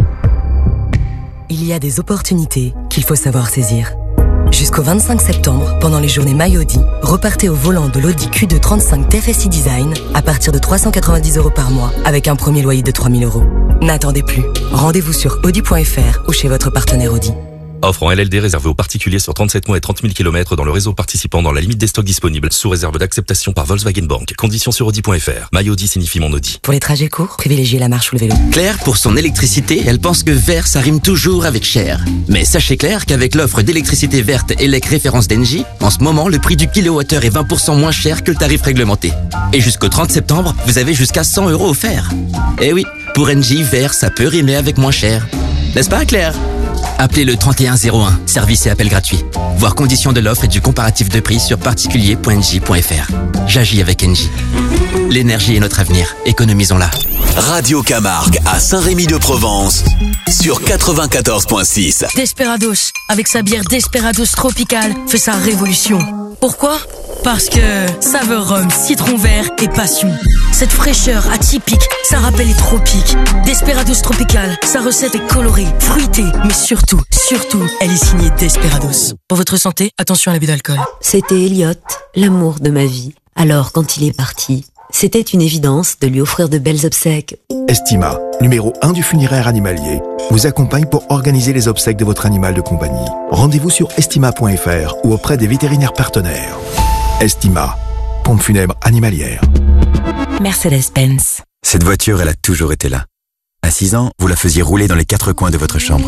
Il y a des opportunités qu'il faut savoir saisir. Jusqu'au vingt-cinq septembre, pendant les journées My Audi, repartez au volant de l'Audi Q deux trente-cinq T F S I Design à partir de trois cent quatre-vingt-dix euros par mois avec un premier loyer de trois mille euros. N'attendez plus. Rendez-vous sur audi point f r ou chez votre partenaire Audi. Offre en L L D réservée aux particuliers sur trente-sept mois et trente mille kilomètres dans le réseau participant dans la limite des stocks disponibles, sous réserve d'acceptation par Volkswagen Bank. Conditions sur audi point f r. My Audi signifie mon Audi. Pour les trajets courts, privilégiez la marche ou le vélo. Claire, pour son électricité, elle pense que vert, ça rime toujours avec cher. Mais sachez Claire qu'avec l'offre d'électricité verte E L E C référence d'Engie, en ce moment, le prix du kilowattheure est vingt pour cent moins cher que le tarif réglementé. Et jusqu'au trente septembre, vous avez jusqu'à cent euros offerts. Eh oui, pour Engie, vert, ça peut rimer avec moins cher. N'est-ce pas Claire ? Appelez le trente et un zéro un, service et appel gratuit. Voir conditions de l'offre et du comparatif de prix sur particulier point engie point f r. J'agis avec Engie. L'énergie est notre avenir, économisons-la. Radio Camargue à Saint-Rémy-de-Provence sur quatre-vingt-quatorze point six. Desperados, avec sa bière Desperados Tropical, fait sa révolution. Pourquoi ? Parce que saveur rhum, citron vert et passion. Cette fraîcheur atypique, ça rappelle les tropiques. Desperados Tropical, sa recette est colorée, fruitée, mais surtout, surtout, elle est signée Desperados. Pour votre santé, attention à l'abus d'alcool. C'était Elliot, l'amour de ma vie. Alors, quand il est parti, c'était une évidence de lui offrir de belles obsèques. Estima, numéro un du funéraire animalier, vous accompagne pour organiser les obsèques de votre animal de compagnie. Rendez-vous sur estima point f r ou auprès des vétérinaires partenaires. Estima, pompe funèbre animalière. Mercedes-Benz. Cette voiture, elle a toujours été là. À six ans, vous la faisiez rouler dans les quatre coins de votre chambre.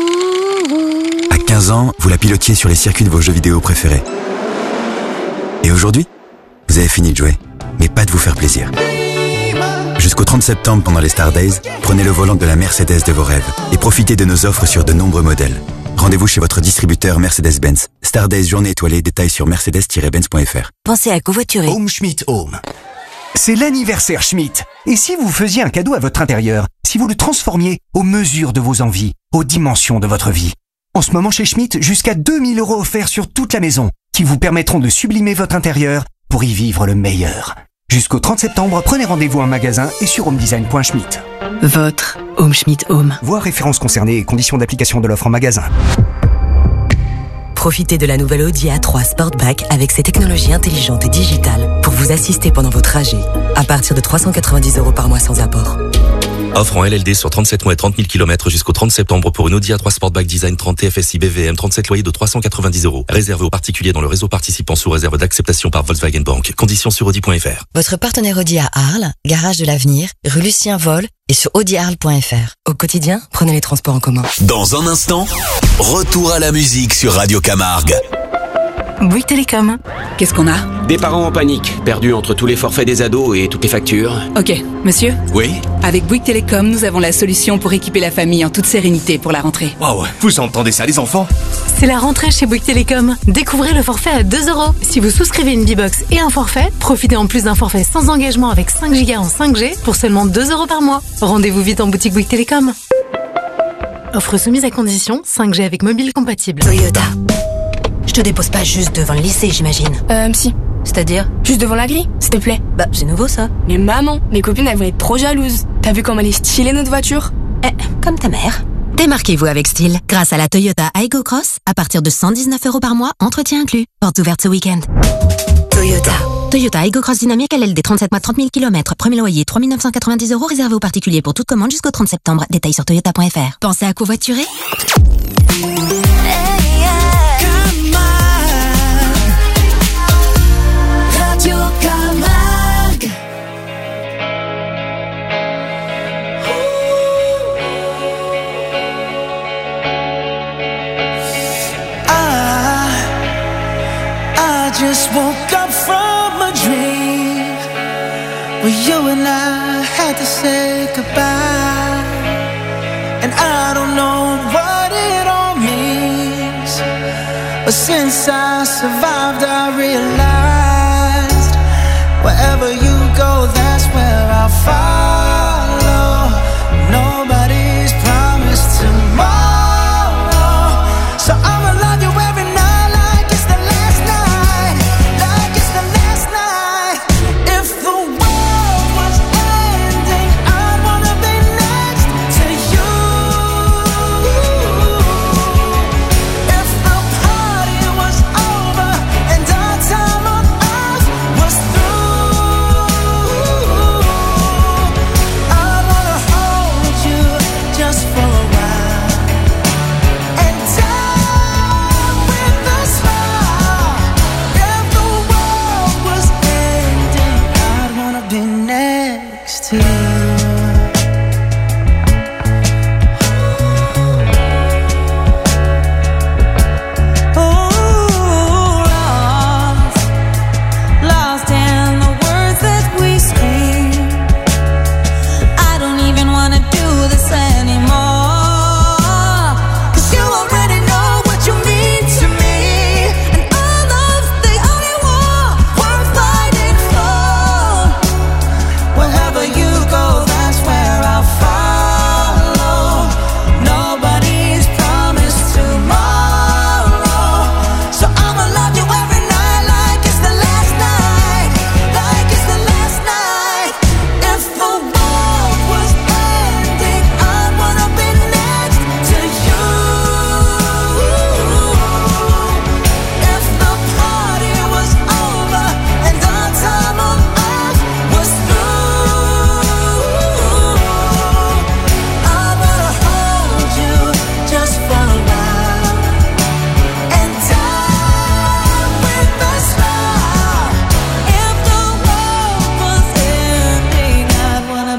À quinze ans, vous la pilotiez sur les circuits de vos jeux vidéo préférés. Et aujourd'hui, vous avez fini de jouer, mais pas de vous faire plaisir. Jusqu'au trente septembre, pendant les Star Days, prenez le volant de la Mercedes de vos rêves et profitez de nos offres sur de nombreux modèles. Rendez-vous chez votre distributeur Mercedes-Benz. Star Days journée étoilée, détails sur mercedes tiret benz point f r. Pensez à covoiturer. Home Schmidt Home. C'est l'anniversaire Schmidt. Et si vous faisiez un cadeau à votre intérieur, si vous le transformiez aux mesures de vos envies, aux dimensions de votre vie? En ce moment chez Schmidt, jusqu'à deux mille euros offerts sur toute la maison, qui vous permettront de sublimer votre intérieur pour y vivre le meilleur. Jusqu'au trente septembre, prenez rendez-vous en magasin et sur homedesign point schmidt. Votre Home Schmidt Home. Voir références concernées et conditions d'application de l'offre en magasin. Profitez de la nouvelle Audi A trois Sportback avec ses technologies intelligentes et digitales pour vous assister pendant vos trajets à partir de trois cent quatre-vingt-dix euros par mois sans apport. Offre en L L D sur trente-sept mois et trente mille kilomètres jusqu'au trente septembre pour une Audi A trois Sportback Design trente T F S I B V M, trente-sept loyers de trois cent quatre-vingt-dix euros. Réservé aux particuliers dans le réseau participant sous réserve d'acceptation par Volkswagen Bank. Conditions sur audi point f r. Votre partenaire Audi à Arles, garage de l'avenir, rue Lucien Vol et sur audi arles point f r. Au quotidien, prenez les transports en commun. Dans un instant, retour à la musique sur Radio Camargue. Bouygues Télécom. Qu'est-ce qu'on a? Des parents en panique, perdus entre tous les forfaits des ados et toutes les factures. Ok, monsieur? Oui? Avec Bouygues Télécom, nous avons la solution pour équiper la famille en toute sérénité pour la rentrée. Waouh, vous entendez ça les enfants? C'est la rentrée chez Bouygues Télécom. Découvrez le forfait à deux euros. Si vous souscrivez une B-Box et un forfait, profitez en plus d'un forfait sans engagement avec cinq gigas en cinq G pour seulement deux euros par mois. Rendez-vous vite en boutique Bouygues Télécom. Offre soumise à condition, cinq G avec mobile compatible. Toyota. Je te dépose pas juste devant le lycée, j'imagine. Euh, si. C'est-à-dire? Juste devant la grille, s'il te plaît. Bah, c'est nouveau, ça. Mais maman, mes copines, elles vont être trop jalouses. T'as vu comme elle est stylée, notre voiture? Eh, comme ta mère. Démarquez-vous avec style grâce à la Toyota Aygo Cross à partir de cent dix-neuf euros par mois, entretien inclus. Porte ouverte ce week-end. Toyota. Toyota Aygo Cross Dynamique L L D trente-sept mois trente mille kilomètres. Premier loyer trois mille neuf cent quatre-vingt-dix euros réservé aux particuliers pour toute commande jusqu'au trente septembre. Détails sur toyota point f r. Pensez à covoiturer? Radio Camargue. I, I just woke up from a dream where you and I had to say goodbye, and I don't know what it all means, but since I survived I realized wherever you go, that's where I'll follow. Nobody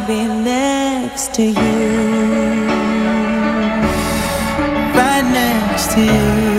be next to you, right next to you.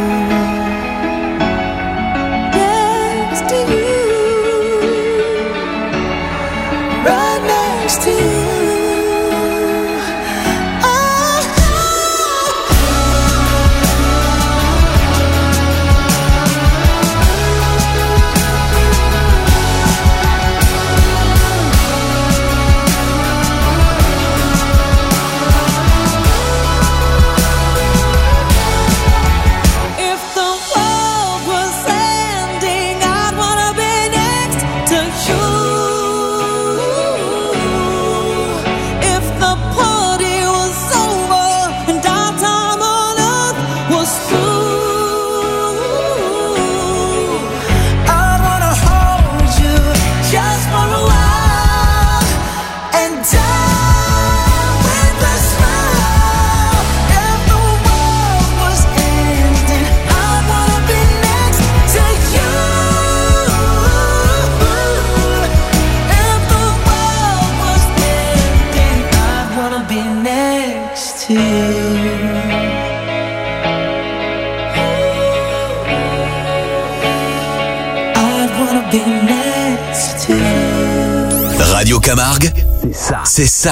Radio Camargue, c'est ça. C'est ça.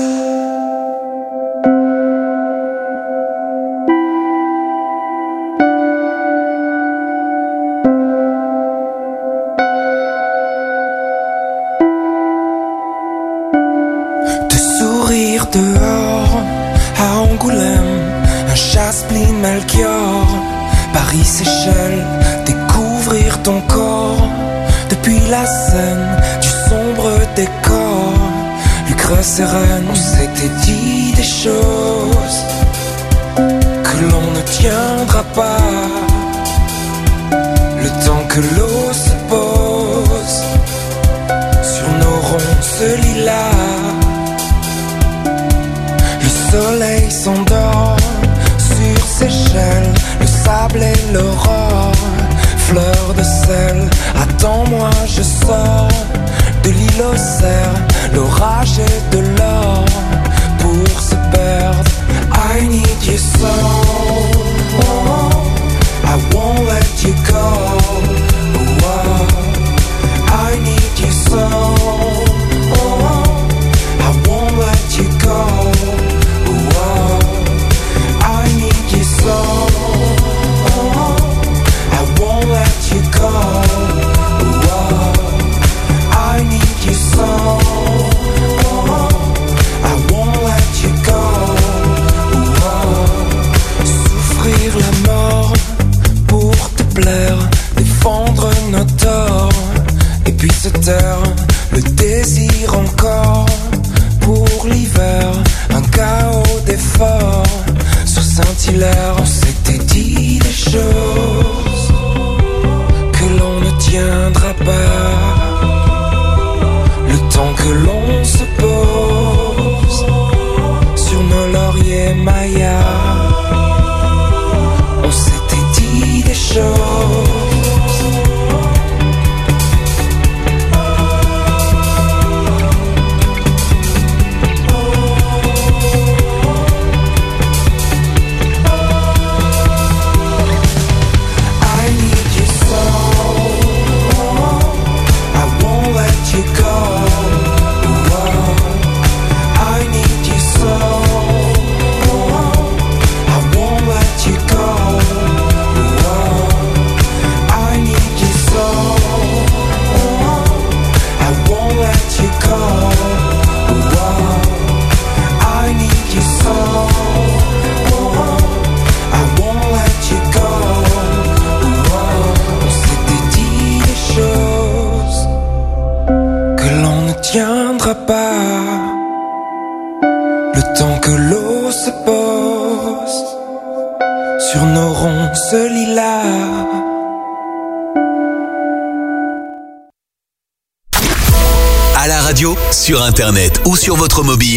De sourire dehors à Angoulême, un Chasse-Pline Melchior, Paris Seychelles, découvrir ton corps depuis la Seine, du sombre décor, Lucre sereine. On s'était dit des choses que l'on ne tiendra pas, le temps que l'eau se pose sur nos ronces lilas. Le soleil s'endort sur Seychelles, le sable et l'aurore, fleur de sel. Attends-moi, je sors de l'île aux cerfs, l'orage et de l'or pour se perdre. I need you so, I won't let you go. Oh, I need you so, I won't let you go. Oh, I need you so, I won't let you go. I need you so, I won't let you go. Souffrir la mort pour te plaire, défendre nos torts, et puis se taire, le désir encore pour l'hiver, un chaos d'efforts sur Saint-Hilaire. On s'était dit des choses que l'on ne tiendra pas, le temps que l'on se pose sur nos lauriers mayas. On s'était dit des choses pas, le temps que l'eau se pose sur nos ronces lilas. À la radio, sur internet ou sur votre mobile.